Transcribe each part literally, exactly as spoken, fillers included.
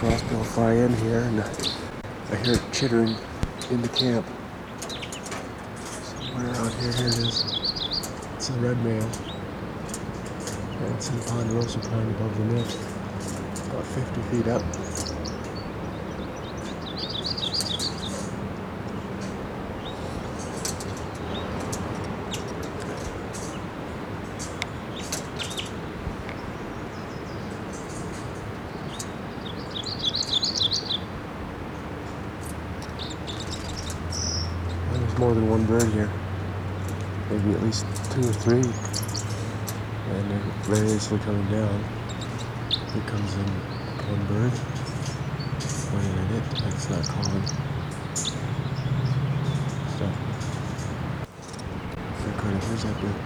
crossbill fly in here, and I hear it chittering in the camp. Somewhere around here, here it is. It's a red male. And it's in the ponderosa pine above the net, about fifty feet up. There's more than one bird here, maybe at least two or three, and they're variously coming down. Here comes in one bird, pointing at it, it's not calling. Stop. Where's that bird?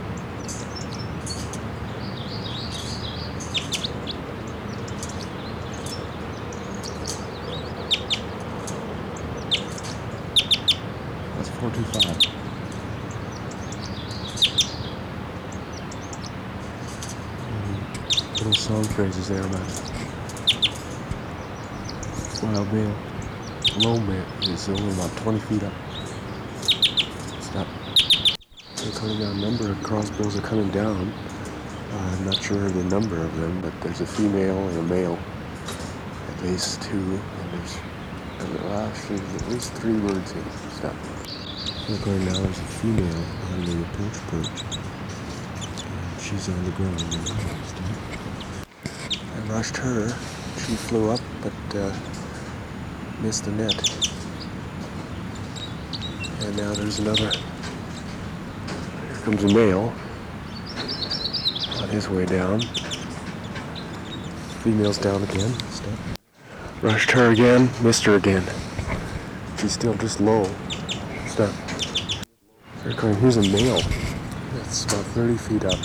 That's four two five. Little song phrases there about wild male. Low male is only about twenty feet up. Stop. They're coming down. A number of crossbills are coming down. Uh, I'm not sure the number of them, but there's a female and a male. At least two, and there's well, actually there's at least three birds here. Stop. Look, right now there's a female on the approach perch. And she's on the ground now. I rushed her. She flew up, but uh, missed the net. And now there's another. Here comes a male on his way down. Female's down again. Stop. Rushed her again, missed her again. She's still just low. Stop. Here's a male. That's about thirty feet up.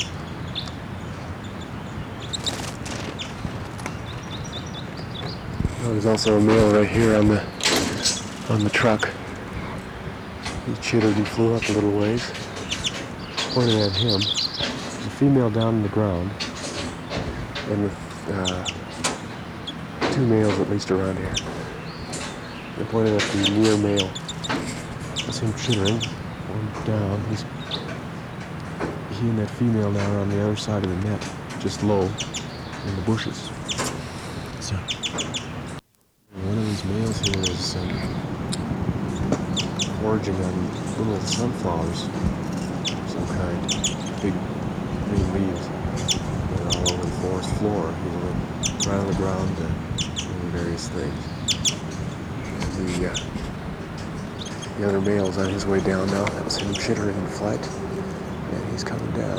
Oh, there's also a male right here on the on the truck. He chittered and flew up a little ways, pointing at him. The female down on the ground, and the uh, two males at least around here. They're pointing at the near male. That's him chittering. One down. He's he and that female now are on the other side of the net, just low in the bushes. So one of these males here is um, foraging on little sunflowers of some kind, big green leaves. They're all over the forest floor. He's right on the ground uh, doing various things. And the uh, The other male's on his way down now. That was him chittering in flight. And he's coming down.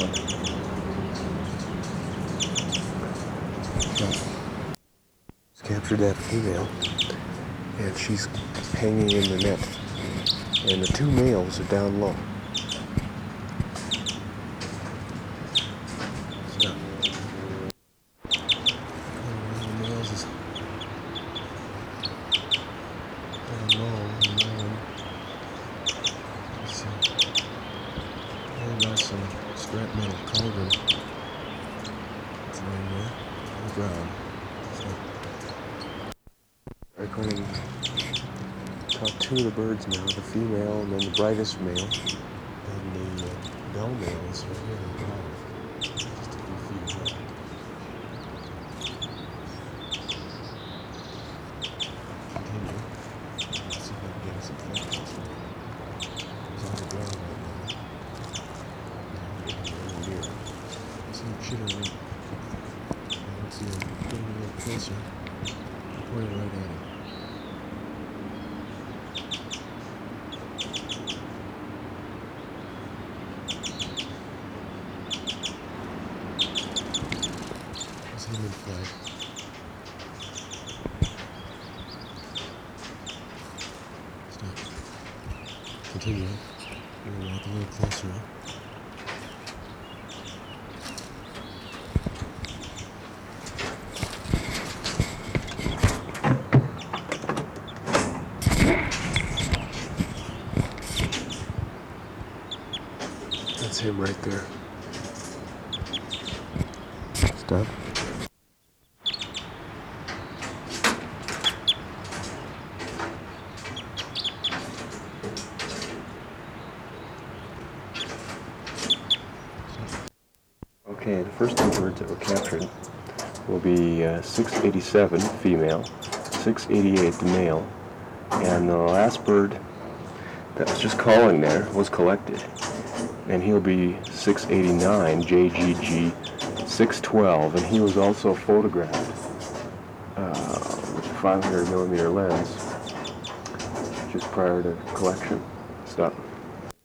So, he's captured that female. And she's hanging in the net. And the two males are down low. So, one of the males is down low. That's some scrap metal cauldron. It's laying there on the ground. So, I'm going to talk two of the birds now, the female and then the brightest male. And the uh, bell male is right here on the ground. Just a few feet away. Continue. Let's see if I can get some flashes. He's on the ground right now. Chittering. I don't see him getting a little closer. Pointing right at him. There's him in flight. Stop. Continue. We're gonna walk a little closer. That's him right there. Stop. Okay, the first two birds that were captured will be uh, six eighty-seven female, six eighty-eight the male, and the last bird that was just calling there was collected, and he'll be six eighty-nine J G G six twelve, and he was also photographed uh, with a five hundred millimeter lens just prior to collection.